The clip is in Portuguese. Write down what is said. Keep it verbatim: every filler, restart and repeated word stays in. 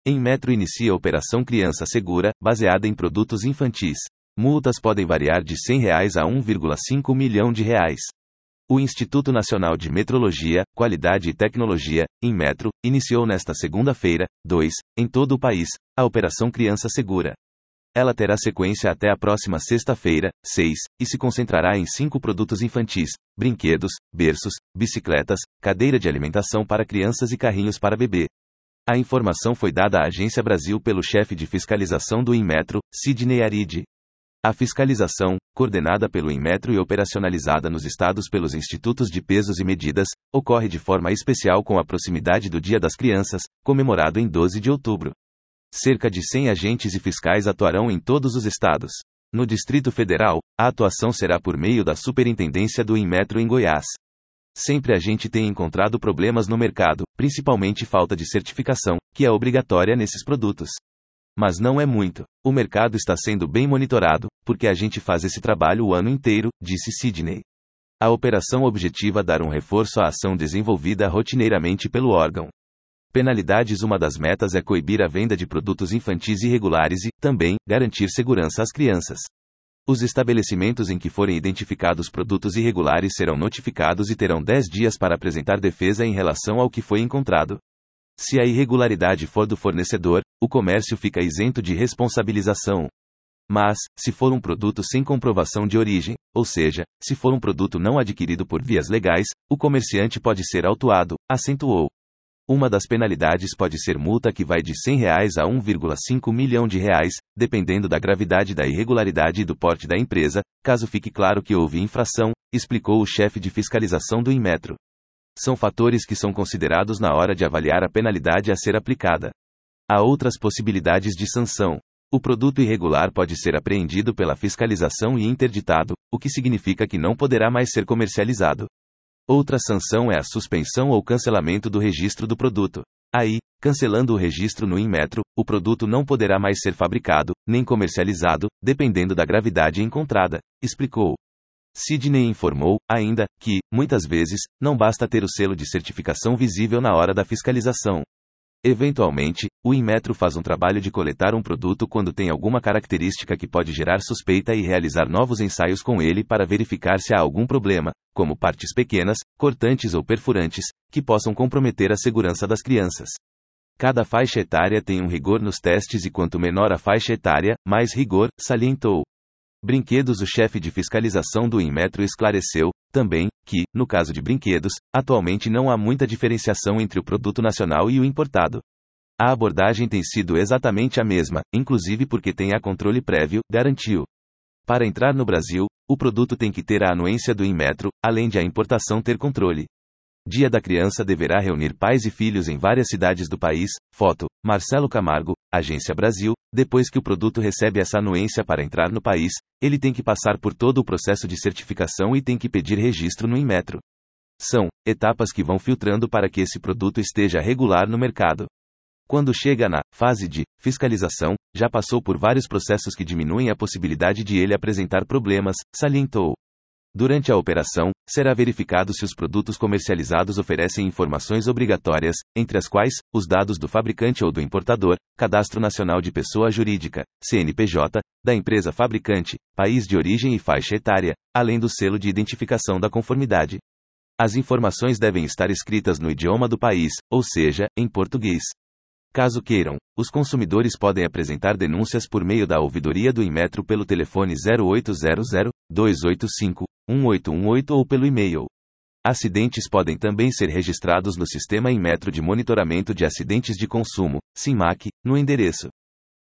Inmetro inicia a Operação Criança Segura, baseada em produtos infantis. Multas podem variar de cem reais a um vírgula cinco milhão de reais. O Instituto Nacional de Metrologia, Qualidade e Tecnologia, Inmetro, iniciou nesta segunda-feira, dois, em todo o país, a Operação Criança Segura. Ela terá sequência até a próxima sexta-feira, seis, e se concentrará em cinco produtos infantis: brinquedos, berços, bicicletas, cadeira de alimentação para crianças e carrinhos para bebê. A informação foi dada à Agência Brasil pelo chefe de fiscalização do Inmetro, Sidney Aridi. A fiscalização, coordenada pelo Inmetro e operacionalizada nos estados pelos Institutos de Pesos e Medidas, ocorre de forma especial com a proximidade do Dia das Crianças, comemorado em doze de outubro. Cerca de cem agentes e fiscais atuarão em todos os estados. No Distrito Federal, a atuação será por meio da Superintendência do Inmetro em Goiás. Sempre a gente tem encontrado problemas no mercado, principalmente falta de certificação, que é obrigatória nesses produtos. Mas não é muito. O mercado está sendo bem monitorado, porque a gente faz esse trabalho o ano inteiro, disse Sidney. A operação objetiva dar um reforço à ação desenvolvida rotineiramente pelo órgão. Penalidades. Uma das metas é coibir a venda de produtos infantis irregulares e, também, garantir segurança às crianças. Os estabelecimentos em que forem identificados produtos irregulares serão notificados e terão dez dias para apresentar defesa em relação ao que foi encontrado. Se a irregularidade for do fornecedor, o comércio fica isento de responsabilização. Mas, se for um produto sem comprovação de origem, ou seja, se for um produto não adquirido por vias legais, o comerciante pode ser autuado, acentuou. Uma das penalidades pode ser multa que vai de cem reais a um vírgula cinco milhão de reais, dependendo da gravidade da irregularidade e do porte da empresa, caso fique claro que houve infração, explicou o chefe de fiscalização do Inmetro. São fatores que são considerados na hora de avaliar a penalidade a ser aplicada. Há outras possibilidades de sanção. O produto irregular pode ser apreendido pela fiscalização e interditado, o que significa que não poderá mais ser comercializado. Outra sanção é a suspensão ou cancelamento do registro do produto. Aí, cancelando o registro no Inmetro, o produto não poderá mais ser fabricado, nem comercializado, dependendo da gravidade encontrada, explicou. Sidney informou, ainda, que, muitas vezes, não basta ter o selo de certificação visível na hora da fiscalização. Eventualmente, o Inmetro faz um trabalho de coletar um produto quando tem alguma característica que pode gerar suspeita e realizar novos ensaios com ele para verificar se há algum problema, como partes pequenas, cortantes ou perfurantes, que possam comprometer a segurança das crianças. Cada faixa etária tem um rigor nos testes e quanto menor a faixa etária, mais rigor, salientou. Brinquedos. O chefe de fiscalização do Inmetro esclareceu, também, que, no caso de brinquedos, atualmente não há muita diferenciação entre o produto nacional e o importado. A abordagem tem sido exatamente a mesma, inclusive porque tem a controle prévio, garantiu. Para entrar no Brasil, o produto tem que ter a anuência do Inmetro, além de a importação ter controle. Dia da Criança deverá reunir pais e filhos em várias cidades do país. Foto, Marcelo Camargo, Agência Brasil. Depois que o produto recebe essa anuência para entrar no país, ele tem que passar por todo o processo de certificação e tem que pedir registro no Inmetro. São etapas que vão filtrando para que esse produto esteja regular no mercado. Quando chega na fase de fiscalização, já passou por vários processos que diminuem a possibilidade de ele apresentar problemas, salientou. Durante a operação, será verificado se os produtos comercializados oferecem informações obrigatórias, entre as quais, os dados do fabricante ou do importador, Cadastro Nacional de Pessoa Jurídica, C N P J, da empresa fabricante, país de origem e faixa etária, além do selo de identificação da conformidade. As informações devem estar escritas no idioma do país, ou seja, em português. Caso queiram, os consumidores podem apresentar denúncias por meio da ouvidoria do Inmetro pelo telefone zero oito zero zero, dois oito cinco, um oito um oito ou pelo e-mail. Acidentes podem também ser registrados no Sistema Inmetro de Monitoramento de Acidentes de Consumo, SINMAC, no endereço